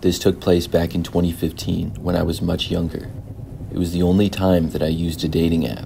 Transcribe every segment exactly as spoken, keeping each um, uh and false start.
This took place back in twenty fifteen when I was much younger. It was the only time that I used a dating app.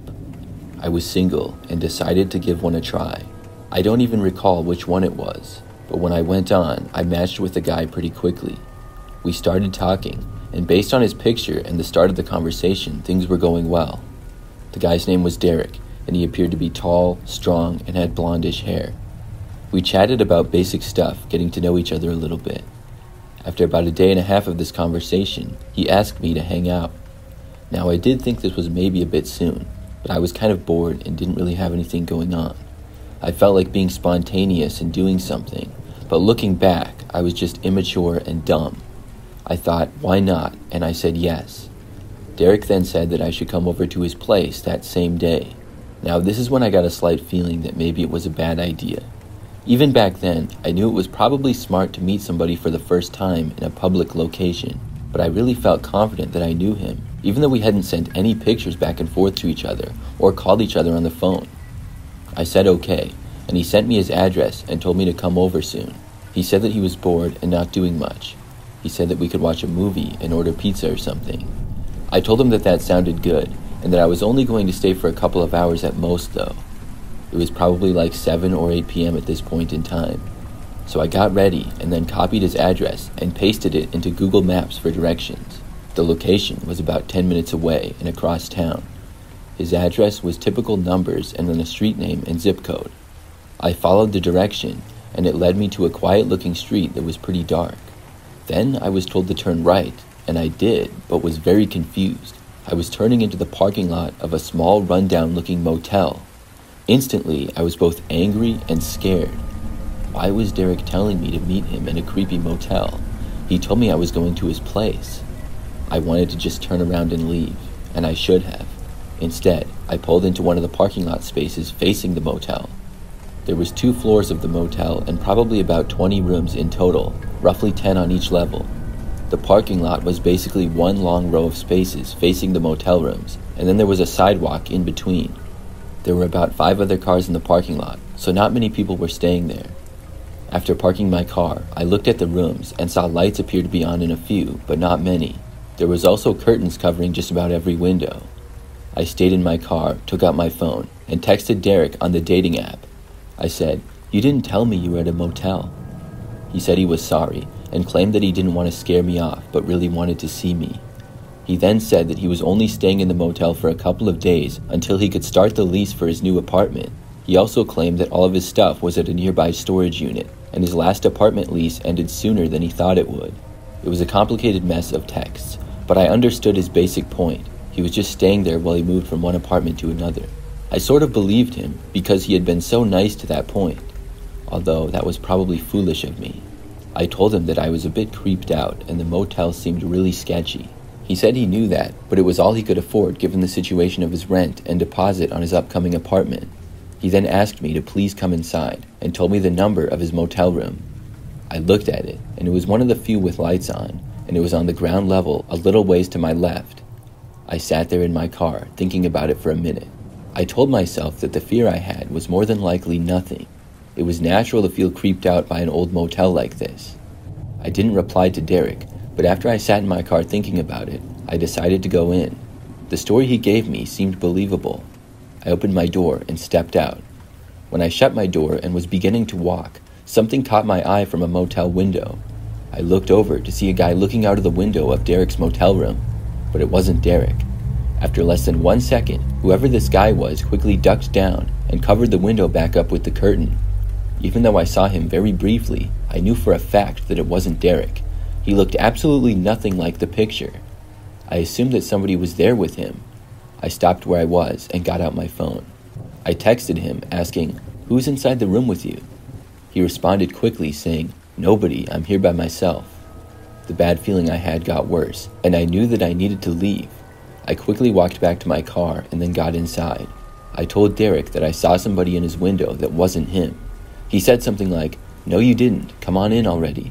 I was single and decided to give one a try. I don't even recall which one it was, but when I went on, I matched with the guy pretty quickly. We started talking, and based on his picture and the start of the conversation, things were going well. The guy's name was Derek, and he appeared to be tall, strong, and had blondish hair. We chatted about basic stuff, getting to know each other a little bit. After about a day and a half of this conversation, he asked me to hang out. Now, I did think this was maybe a bit soon, but I was kind of bored and didn't really have anything going on. I felt like being spontaneous and doing something, but looking back, I was just immature and dumb. I thought, why not? And I said yes. Derek then said that I should come over to his place that same day. Now, this is when I got a slight feeling that maybe it was a bad idea. Even back then, I knew it was probably smart to meet somebody for the first time in a public location, but I really felt confident that I knew him, even though we hadn't sent any pictures back and forth to each other or called each other on the phone. I said okay, and he sent me his address and told me to come over soon. He said that he was bored and not doing much. He said that we could watch a movie and order pizza or something. I told him that that sounded good, and that I was only going to stay for a couple of hours at most though. It was probably like seven or eight p.m. at this point in time. So I got ready and then copied his address and pasted it into Google Maps for directions. The location was about ten minutes away and across town. His address was typical numbers and then a street name and zip code. I followed the direction, and it led me to a quiet-looking street that was pretty dark. Then I was told to turn right, and I did, but was very confused. I was turning into the parking lot of a small, run-down-looking motel. Instantly, I was both angry and scared. Why was Derek telling me to meet him in a creepy motel? He told me I was going to his place. I wanted to just turn around and leave, and I should have. Instead, I pulled into one of the parking lot spaces facing the motel. There was two floors of the motel and probably about twenty rooms in total, roughly ten on each level. The parking lot was basically one long row of spaces facing the motel rooms, and then there was a sidewalk in between. There were about five other cars in the parking lot, so not many people were staying there. After parking my car, I looked at the rooms and saw lights appear to be on in a few, but not many. There was also curtains covering just about every window. I stayed in my car, took out my phone, and texted Derek on the dating app. I said, "You didn't tell me you were at a motel." He said he was sorry, and claimed that he didn't want to scare me off, but really wanted to see me. He then said that he was only staying in the motel for a couple of days until he could start the lease for his new apartment. He also claimed that all of his stuff was at a nearby storage unit, and his last apartment lease ended sooner than he thought it would. It was a complicated mess of texts, but I understood his basic point. He was just staying there while he moved from one apartment to another. I sort of believed him because he had been so nice to that point, although that was probably foolish of me. I told him that I was a bit creeped out and the motel seemed really sketchy. He said he knew that, but it was all he could afford given the situation of his rent and deposit on his upcoming apartment. He then asked me to please come inside and told me the number of his motel room. I looked at it, and it was one of the few with lights on, and it was on the ground level a little ways to my left. I sat there in my car, thinking about it for a minute. I told myself that the fear I had was more than likely nothing. It was natural to feel creeped out by an old motel like this. I didn't reply to Derek, but after I sat in my car thinking about it, I decided to go in. The story he gave me seemed believable. I opened my door and stepped out. When I shut my door and was beginning to walk, something caught my eye from a motel window. I looked over to see a guy looking out of the window of Derek's motel room, but it wasn't Derek. After less than one second, whoever this guy was quickly ducked down and covered the window back up with the curtain. Even though I saw him very briefly, I knew for a fact that it wasn't Derek. He looked absolutely nothing like the picture. I assumed that somebody was there with him. I stopped where I was and got out my phone. I texted him asking, "Who's inside the room with you?" He responded quickly saying, "Nobody, I'm here by myself." The bad feeling I had got worse, and I knew that I needed to leave. I quickly walked back to my car and then got inside. I told Derek that I saw somebody in his window that wasn't him. He said something like, "No, you didn't. Come on in already."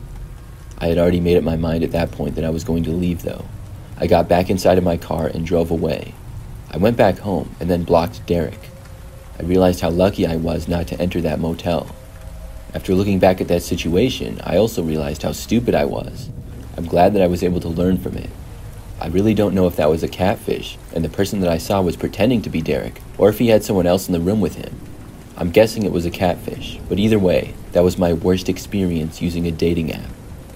I had already made up my mind at that point that I was going to leave, though. I got back inside of my car and drove away. I went back home and then blocked Derek. I realized how lucky I was not to enter that motel. After looking back at that situation, I also realized how stupid I was. I'm glad that I was able to learn from it. I really don't know if that was a catfish, and the person that I saw was pretending to be Derek, or if he had someone else in the room with him. I'm guessing it was a catfish, but either way, that was my worst experience using a dating app.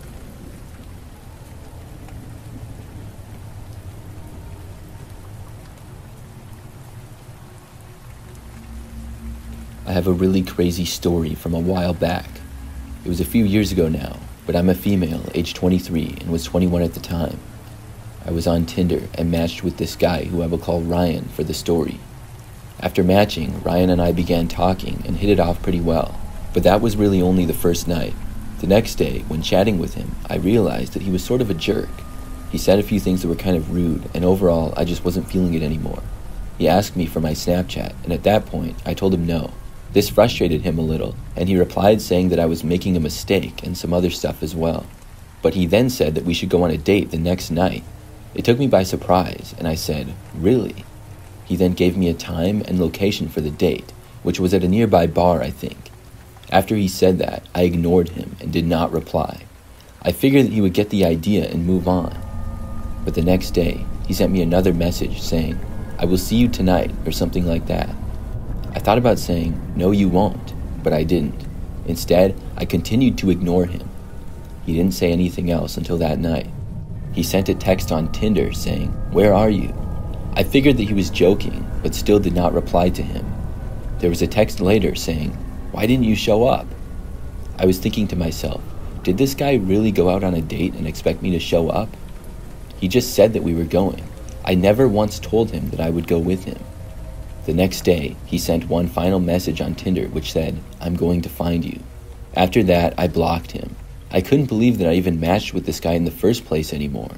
I have a really crazy story from a while back. It was a few years ago now, but I'm a female, age twenty-three, and was twenty-one at the time. I was on Tinder and matched with this guy who I will call Ryan for the story. After matching, Ryan and I began talking and hit it off pretty well, but that was really only the first night. The next day, when chatting with him, I realized that he was sort of a jerk. He said a few things that were kind of rude, and overall, I just wasn't feeling it anymore. He asked me for my Snapchat, and at that point, I told him no. This frustrated him a little, and he replied saying that I was making a mistake and some other stuff as well. But he then said that we should go on a date the next night. It took me by surprise, and I said, "Really?" He then gave me a time and location for the date, which was at a nearby bar, I think. After he said that, I ignored him and did not reply. I figured that he would get the idea and move on. But the next day, he sent me another message saying, "I will see you tonight," or something like that. I thought about saying, "No, you won't," but I didn't. Instead, I continued to ignore him. He didn't say anything else until that night. He sent a text on Tinder saying, "Where are you?" I figured that he was joking, but still did not reply to him. There was a text later saying, "Why didn't you show up?" I was thinking to myself, did this guy really go out on a date and expect me to show up? He just said that we were going. I never once told him that I would go with him. The next day, he sent one final message on Tinder which said, "I'm going to find you." After that, I blocked him. I couldn't believe that I even matched with this guy in the first place anymore.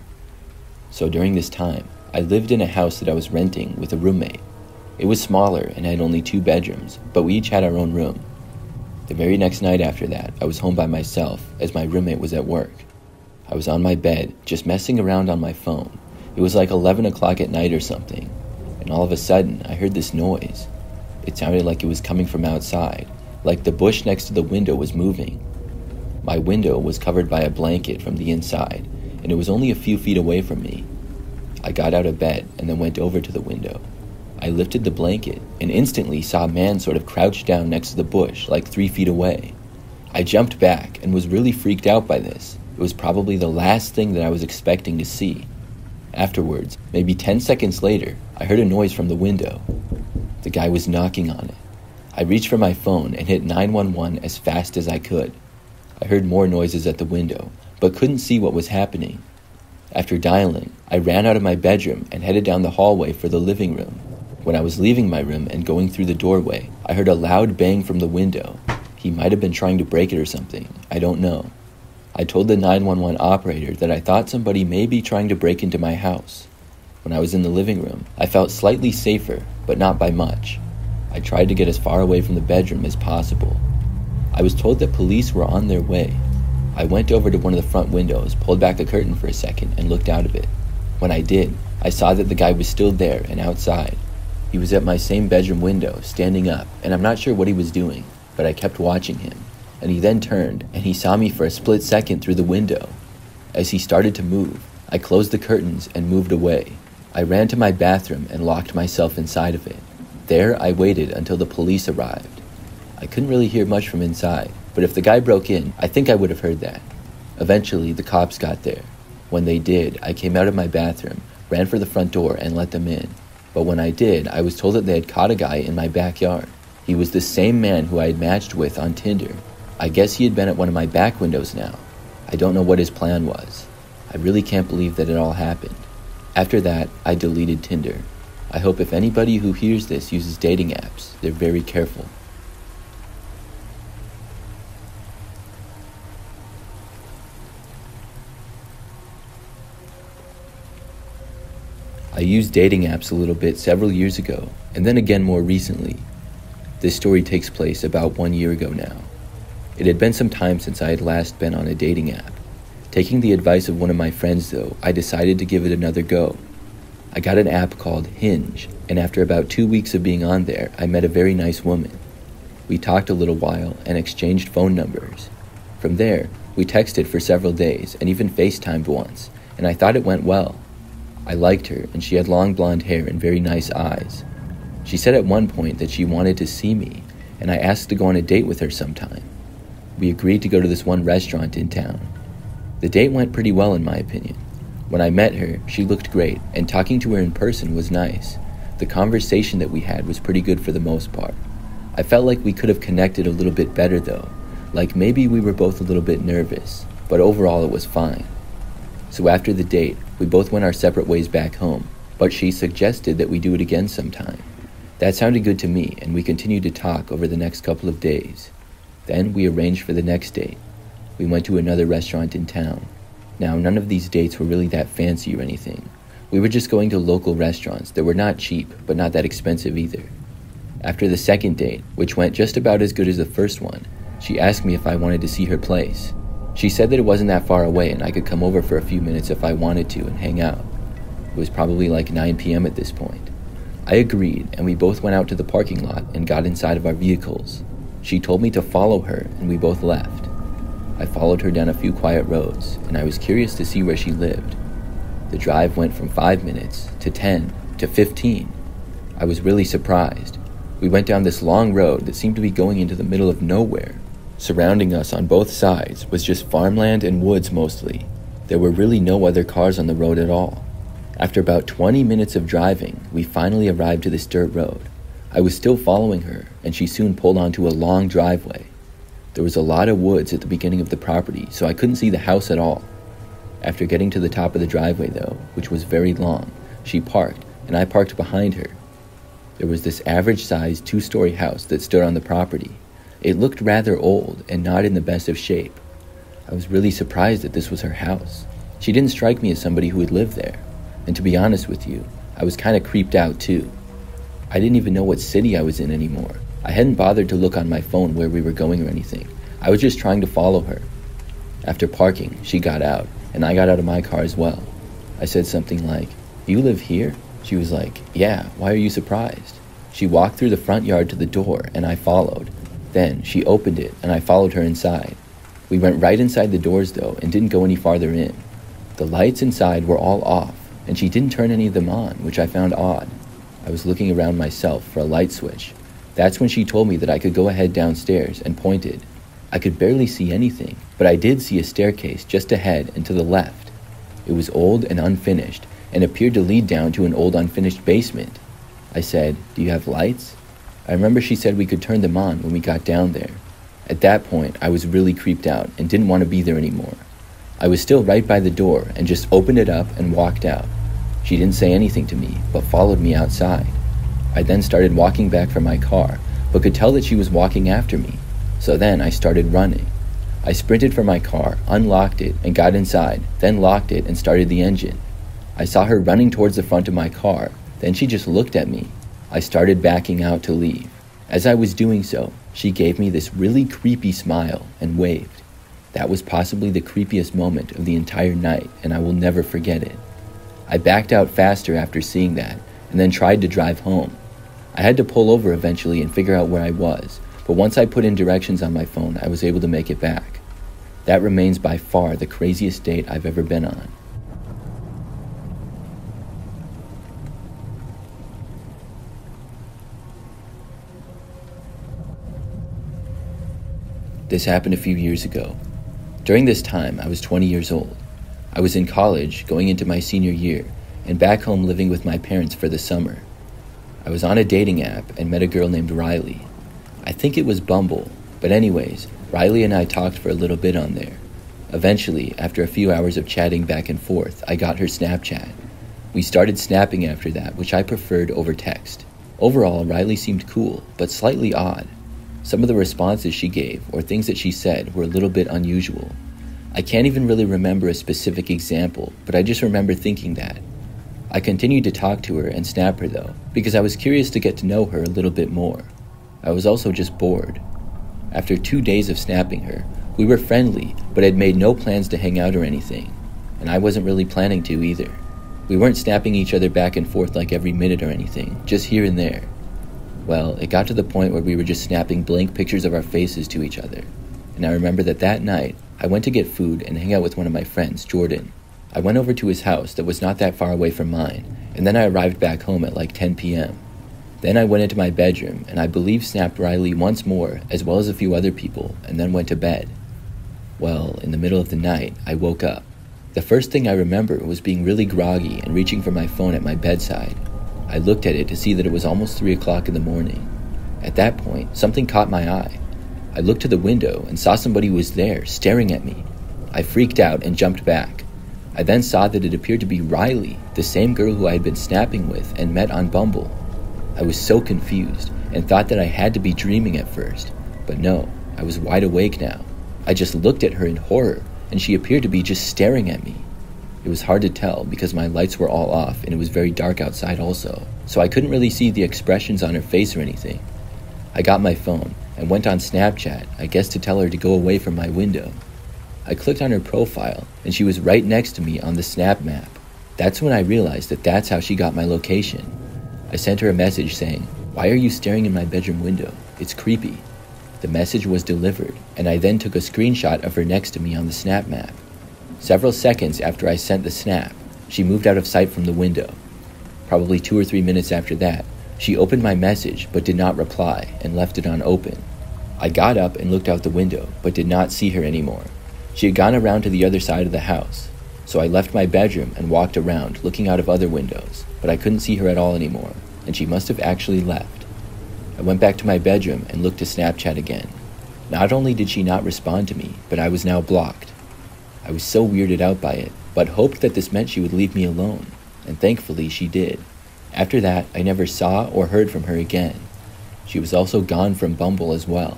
So during this time, I lived in a house that I was renting with a roommate. It was smaller and had only two bedrooms, but we each had our own room. The very next night after that, I was home by myself as my roommate was at work. I was on my bed, just messing around on my phone. It was like eleven o'clock at night or something, and all of a sudden, I heard this noise. It sounded like it was coming from outside, like the bush next to the window was moving. My window was covered by a blanket from the inside, and it was only a few feet away from me. I got out of bed and then went over to the window. I lifted the blanket and instantly saw a man sort of crouched down next to the bush, like three feet away. I jumped back and was really freaked out by this. It was probably the last thing that I was expecting to see. Afterwards, maybe ten seconds later, I heard a noise from the window. The guy was knocking on it. I reached for my phone and hit nine one one as fast as I could. I heard more noises at the window, but couldn't see what was happening. After dialing, I ran out of my bedroom and headed down the hallway for the living room. When I was leaving my room and going through the doorway, I heard a loud bang from the window. He might have been trying to break it or something. I don't know. I told the nine one one operator that I thought somebody may be trying to break into my house. When I was in the living room, I felt slightly safer, but not by much. I tried to get as far away from the bedroom as possible. I was told that police were on their way. I went over to one of the front windows, pulled back a curtain for a second, and looked out of it. When I did, I saw that the guy was still there and outside. He was at my same bedroom window, standing up, and I'm not sure what he was doing, but I kept watching him. And he then turned, and he saw me for a split second through the window. As he started to move, I closed the curtains and moved away. I ran to my bathroom and locked myself inside of it. There, I waited until the police arrived. I couldn't really hear much from inside, but if the guy broke in, I think I would have heard that. Eventually, the cops got there. When they did, I came out of my bathroom, ran for the front door, and let them in. But when I did, I was told that they had caught a guy in my backyard. He was the same man who I had matched with on Tinder. I guess he had been at one of my back windows now. I don't know what his plan was. I really can't believe that it all happened. After that, I deleted Tinder. I hope if anybody who hears this uses dating apps, they're very careful. I used dating apps a little bit several years ago, and then again more recently. This story takes place about one year ago now. It had been some time since I had last been on a dating app. Taking the advice of one of my friends though, I decided to give it another go. I got an app called Hinge, and after about two weeks of being on there, I met a very nice woman. We talked a little while and exchanged phone numbers. From there, We texted for several days and even FaceTimed once, and I thought it went well. I liked her, and she had long blonde hair and very nice eyes. She said at one point that she wanted to see me, and I asked to go on a date with her sometime. We agreed to go to this one restaurant in town. The date went pretty well in my opinion. When I met her, she looked great, and talking to her in person was nice. The conversation that we had was pretty good for the most part. I felt like we could have connected a little bit better though, like maybe we were both a little bit nervous, but overall it was fine. So after the date, we both went our separate ways back home, but she suggested that we do it again sometime. That sounded good to me, and we continued to talk over the next couple of days. Then we arranged for the next date. We went to another restaurant in town. Now, none of these dates were really that fancy or anything. We were just going to local restaurants that were not cheap, but not that expensive either. After the second date, which went just about as good as the first one, she asked me if I wanted to see her place. She said that it wasn't that far away and I could come over for a few minutes if I wanted to and hang out. It was probably like nine p.m. at this point. I agreed, and we both went out to the parking lot and got inside of our vehicles. She told me to follow her, and we both left. I followed her down a few quiet roads, and I was curious to see where she lived. The drive went from five minutes to ten to fifteen. I was really surprised. We went down this long road that seemed to be going into the middle of nowhere. Surrounding us on both sides was just farmland and woods mostly. There were really no other cars on the road at all. After about twenty minutes of driving, we finally arrived to this dirt road. I was still following her, and she soon pulled onto a long driveway. There was a lot of woods at the beginning of the property, so I couldn't see the house at all. After getting to the top of the driveway though, which was very long, she parked, and I parked behind her. There was this average-sized two-story house that stood on the property. It looked rather old and not in the best of shape. I was really surprised that this was her house. She didn't strike me as somebody who would live there. And to be honest with you, I was kind of creeped out too. I didn't even know what city I was in anymore. I hadn't bothered to look on my phone where we were going or anything. I was just trying to follow her. After parking, she got out, and I got out of my car as well. I said something like, "You live here?" She was like, "Yeah, why are you surprised?" She walked through the front yard to the door, and I followed. Then she opened it, and I followed her inside. We went right inside the doors though, and didn't go any farther in. The lights inside were all off, and she didn't turn any of them on, which I found odd. I was looking around myself for a light switch. That's when she told me that I could go ahead downstairs and pointed. I could barely see anything, but I did see a staircase just ahead and to the left. It was old and unfinished, and appeared to lead down to an old unfinished basement. I said, "Do you have lights?" I remember she said we could turn them on when we got down there. At that point, I was really creeped out and didn't want to be there anymore. I was still right by the door and just opened it up and walked out. She didn't say anything to me, but followed me outside. I then started walking back for my car, but could tell that she was walking after me. So then I started running. I sprinted for my car, unlocked it, and got inside, then locked it and started the engine. I saw her running towards the front of my car, then she just looked at me. I started backing out to leave. As I was doing so, she gave me this really creepy smile and waved. That was possibly the creepiest moment of the entire night, and I will never forget it. I backed out faster after seeing that, and then tried to drive home. I had to pull over eventually and figure out where I was, but once I put in directions on my phone, I was able to make it back. That remains by far the craziest date I've ever been on. This happened a few years ago. During this time, I was twenty years old. I was in college, going into my senior year, and back home living with my parents for the summer. I was on a dating app and met a girl named Riley. I think it was Bumble, but anyways, Riley and I talked for a little bit on there. Eventually, after a few hours of chatting back and forth, I got her Snapchat. We started snapping after that, which I preferred over text. Overall, Riley seemed cool, but slightly odd. Some of the responses she gave, or things that she said, were a little bit unusual. I can't even really remember a specific example, but I just remember thinking that. I continued to talk to her and snap her though, because I was curious to get to know her a little bit more. I was also just bored. After two days of snapping her, we were friendly, but had made no plans to hang out or anything, and I wasn't really planning to either. We weren't snapping each other back and forth like every minute or anything, just here and there. Well, it got to the point where we were just snapping blank pictures of our faces to each other, and I remember that that night, I went to get food and hang out with one of my friends, Jordan. I went over to his house that was not that far away from mine, and then I arrived back home at like ten p.m. Then I went into my bedroom and I believe snapped Riley once more, as well as a few other people, and then went to bed. Well, in the middle of the night, I woke up. The first thing I remember was being really groggy and reaching for my phone at my bedside. I looked at it to see that it was almost three o'clock in the morning. At that point, something caught my eye. I looked to the window and saw somebody was there, staring at me. I freaked out and jumped back. I then saw that it appeared to be Riley, the same girl who I had been snapping with and met on Bumble. I was so confused and thought that I had to be dreaming at first, but no, I was wide awake now. I just looked at her in horror, and she appeared to be just staring at me. It was hard to tell because my lights were all off and it was very dark outside also, so I couldn't really see the expressions on her face or anything. I got my phone and went on Snapchat, I guess to tell her to go away from my window. I clicked on her profile and she was right next to me on the Snap map. That's when I realized that that's how she got my location. I sent her a message saying, "Why are you staring in my bedroom window? It's creepy." The message was delivered, and I then took a screenshot of her next to me on the Snap map. Several seconds after I sent the snap, she moved out of sight from the window. Probably two or three minutes after that, she opened my message but did not reply and left it on open. I got up and looked out the window but did not see her anymore. She had gone around to the other side of the house, so I left my bedroom and walked around looking out of other windows, but I couldn't see her at all anymore, and she must have actually left. I went back to my bedroom and looked to Snapchat again. Not only did she not respond to me, but I was now blocked. I was so weirded out by it, but hoped that this meant she would leave me alone, and thankfully she did. After that, I never saw or heard from her again. She was also gone from Bumble as well.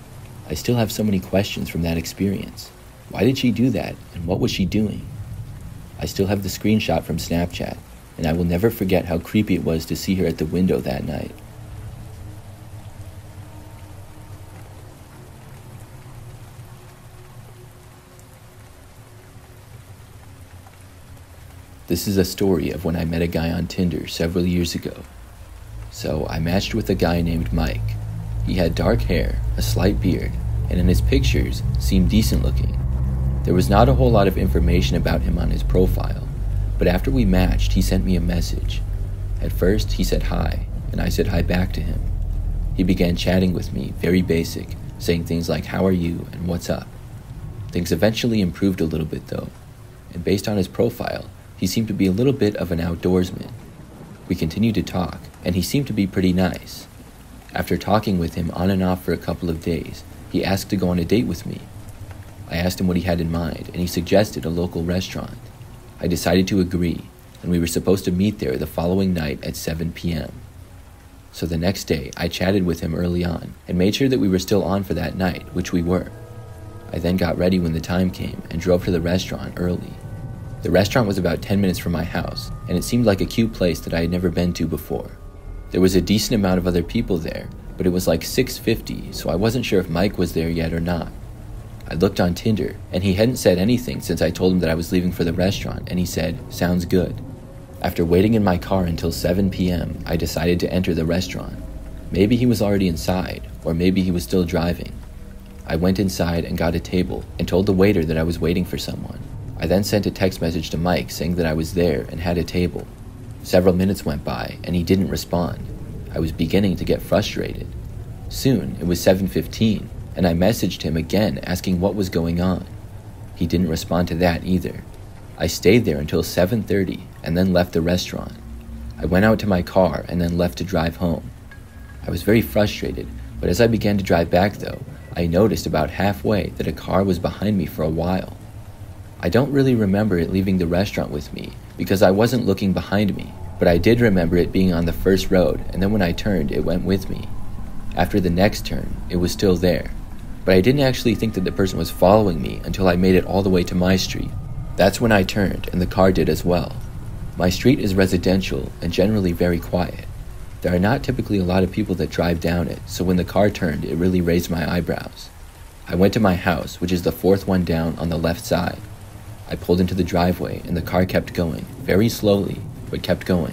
I still have so many questions from that experience. Why did she do that, and what was she doing? I still have the screenshot from Snapchat, and I will never forget how creepy it was to see her at the window that night. This is a story of when I met a guy on Tinder several years ago. So I matched with a guy named Mike. He had dark hair, a slight beard, and in his pictures seemed decent looking. There was not a whole lot of information about him on his profile, but after we matched, he sent me a message. At first, he said hi, and I said hi back to him. He began chatting with me, very basic, saying things like, "How are you?" and "What's up?" Things eventually improved a little bit though, and based on his profile, he seemed to be a little bit of an outdoorsman. We continued to talk, and he seemed to be pretty nice. After talking with him on and off for a couple of days, he asked to go on a date with me. I asked him what he had in mind, and he suggested a local restaurant. I decided to agree, and we were supposed to meet there the following night at seven p.m. So the next day, I chatted with him early on, and made sure that we were still on for that night, which we were. I then got ready when the time came, and drove to the restaurant early. The restaurant was about ten minutes from my house, and it seemed like a cute place that I had never been to before. There was a decent amount of other people there, but it was like six fifty, so I wasn't sure if Mike was there yet or not. I looked on Tinder, and he hadn't said anything since I told him that I was leaving for the restaurant, and he said, "Sounds good." After waiting in my car until seven p.m., I decided to enter the restaurant. Maybe he was already inside, or maybe he was still driving. I went inside and got a table, and told the waiter that I was waiting for someone. I then sent a text message to Mike saying that I was there and had a table. Several minutes went by, and he didn't respond. I was beginning to get frustrated. Soon, it was seven fifteen, and I messaged him again asking what was going on. He didn't respond to that either. I stayed there until seven thirty and then left the restaurant. I went out to my car and then left to drive home. I was very frustrated, but as I began to drive back though, I noticed about halfway that a car was behind me for a while. I don't really remember it leaving the restaurant with me because I wasn't looking behind me, but I did remember it being on the first road, and then when I turned, it went with me. After the next turn, it was still there, but I didn't actually think that the person was following me until I made it all the way to my street. That's when I turned, and the car did as well. My street is residential and generally very quiet. There are not typically a lot of people that drive down it, so when the car turned, it really raised my eyebrows. I went to my house, which is the fourth one down on the left side. I pulled into the driveway, and the car kept going, very slowly, but kept going.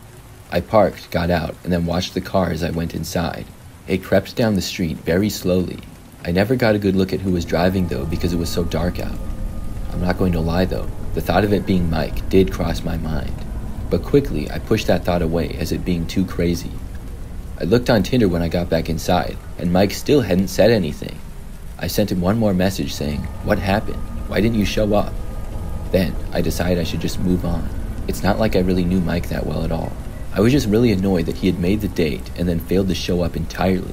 I parked, got out, and then watched the car as I went inside. It crept down the street very slowly. I never got a good look at who was driving though because it was so dark out. I'm not going to lie though, the thought of it being Mike did cross my mind. But quickly, I pushed that thought away as it being too crazy. I looked on Tinder when I got back inside, and Mike still hadn't said anything. I sent him one more message saying, "What happened? Why didn't you show up?" Then, I decided I should just move on. It's not like I really knew Mike that well at all. I was just really annoyed that he had made the date and then failed to show up entirely.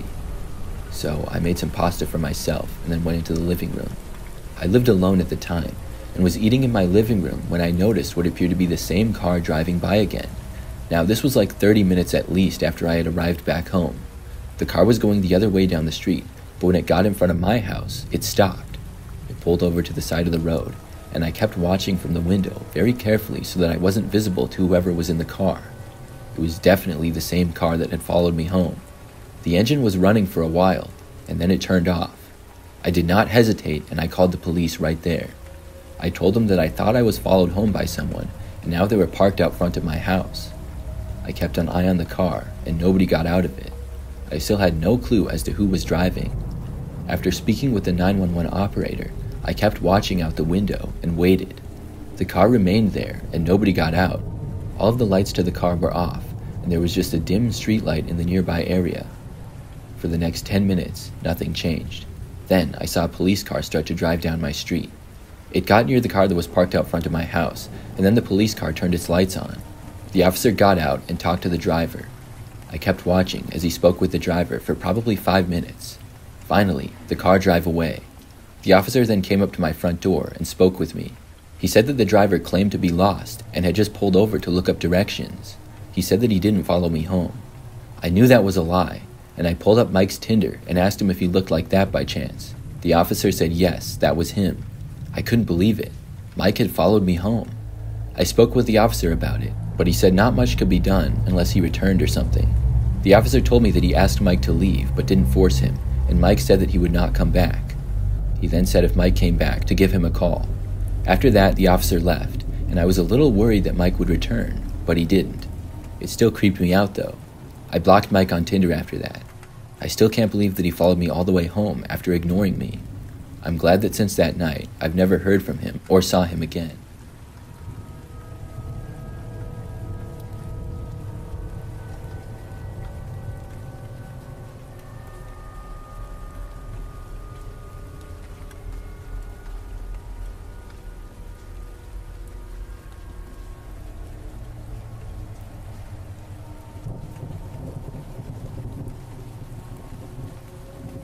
So, I made some pasta for myself and then went into the living room. I lived alone at the time, and was eating in my living room when I noticed what appeared to be the same car driving by again. Now, this was like thirty minutes at least after I had arrived back home. The car was going the other way down the street, but when it got in front of my house, it stopped. It pulled over to the side of the road, and I kept watching from the window very carefully so that I wasn't visible to whoever was in the car. It was definitely the same car that had followed me home. The engine was running for a while, and then it turned off. I did not hesitate, and I called the police right there. I told them that I thought I was followed home by someone, and now they were parked out front of my house. I kept an eye on the car, and nobody got out of it. I still had no clue as to who was driving. After speaking with the nine one one operator, I kept watching out the window and waited. The car remained there, and nobody got out. All of the lights to the car were off, and there was just a dim streetlight in the nearby area. For the next ten minutes, nothing changed. Then I saw a police car start to drive down my street. It got near the car that was parked out front of my house, and then the police car turned its lights on. The officer got out and talked to the driver. I kept watching as he spoke with the driver for probably five minutes. Finally, the car drove away. The officer then came up to my front door and spoke with me. He said that the driver claimed to be lost and had just pulled over to look up directions. He said that he didn't follow me home. I knew that was a lie, and I pulled up Mike's Tinder and asked him if he looked like that by chance. The officer said yes, that was him. I couldn't believe it. Mike had followed me home. I spoke with the officer about it, but he said not much could be done unless he returned or something. The officer told me that he asked Mike to leave, but didn't force him, and Mike said that he would not come back. He then said if Mike came back, to give him a call. After that, the officer left, and I was a little worried that Mike would return, but he didn't. It still creeped me out, though. I blocked Mike on Tinder after that. I still can't believe that he followed me all the way home after ignoring me. I'm glad that since that night, I've never heard from him or saw him again.